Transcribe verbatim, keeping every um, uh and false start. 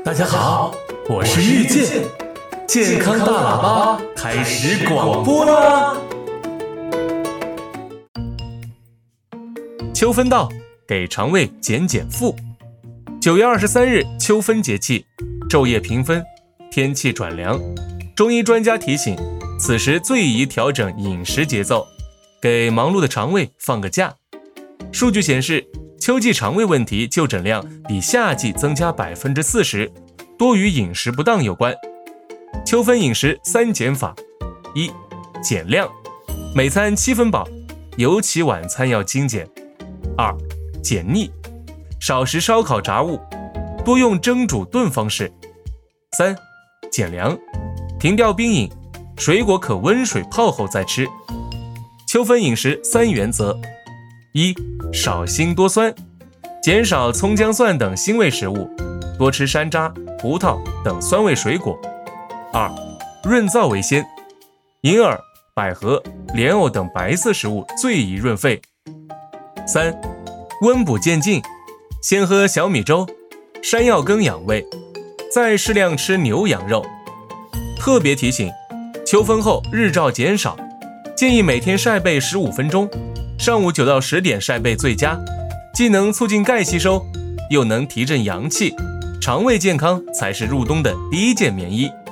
大家好，我是遇见健康大喇叭，开始广播啦！秋分到，给肠胃减减负。九月二十三日，秋分节气，昼夜平分，天气转凉。中医专家提醒，此时最宜调整饮食节奏，给忙碌的肠胃放个假。数据显示，秋季肠胃问题就诊量比夏季增加 百分之四十， 多与饮食不当有关。秋分饮食三减法：一、减量，每餐七分饱，尤其晚餐要精简；二、减腻，少食烧烤炸物，多用蒸煮炖方式；三、减凉，停掉冰饮，水果可温水泡后再吃。秋分饮食三原则：一、少辛多酸，减少葱姜蒜等辛味食物，多吃山楂、葡萄等酸味水果。二、润燥为先，银耳、百合、莲藕等白色食物最宜润肺。三、温补渐进，先喝小米粥、山药羹养胃，再适量吃牛羊肉。特别提醒，秋分后日照减少，建议每天晒背十五分钟，上午九到十点晒背最佳，既能促进钙吸收，又能提振阳气，肠胃健康才是入冬的第一件棉衣。